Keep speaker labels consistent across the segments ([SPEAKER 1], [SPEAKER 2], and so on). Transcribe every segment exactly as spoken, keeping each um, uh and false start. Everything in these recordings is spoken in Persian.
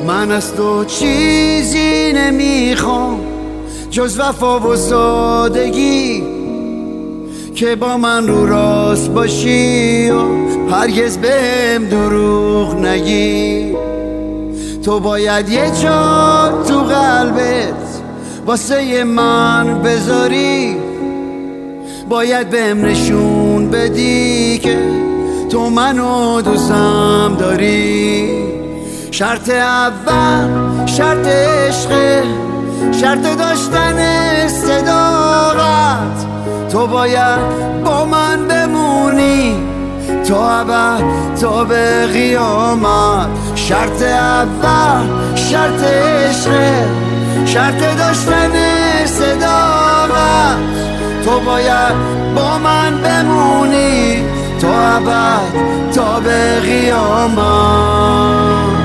[SPEAKER 1] من از تو چیزی نمیخوام جز وفا و سادگی، که با من رو راست باشی و هرگز بهم دروغ نگی. تو باید یه جا تو قلبت واسه من بذاری، باید بهم نشون بدی که تو منو دوستم داری. شرط اول شرط عشقه، شرط داشتن صداقت. تو باید با من بمونی تا ابد تا به قیامت. شرط اول شرط عشقه، شرط داشتن صداقت. تو باید با من بمونی تا ابد تا به قیامت.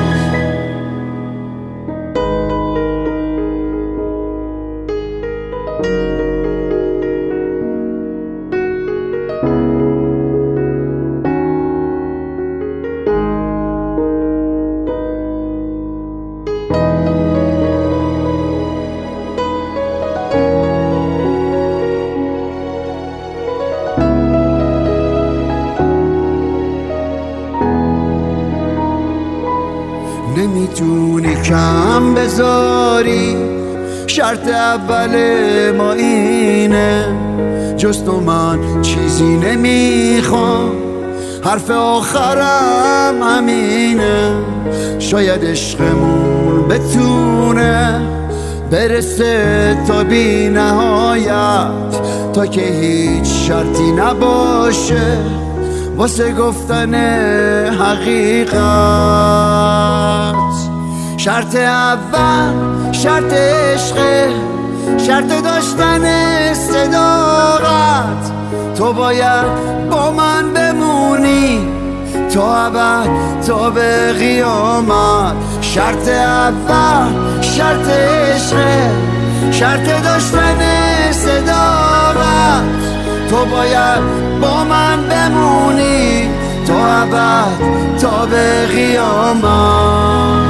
[SPEAKER 1] نمیتونی کم بذاری، شرط اول ما اینه، جز تو من چیزی نمیخوام، حرف آخرم همینه. شاید عشقمون بتونه برسه تا بی نهایت، تا که هیچ شرطی نباشه واسه گفتن حقیقت. شرط اول شرط عشقه، شرط داشتن صداقت. تو باید با من بمونی تا ابد تا به قیامت. شرط اول شرط عشقه، شرط داشتن صداقت. تو باید با من بمونی تا ابد تا به قیامت.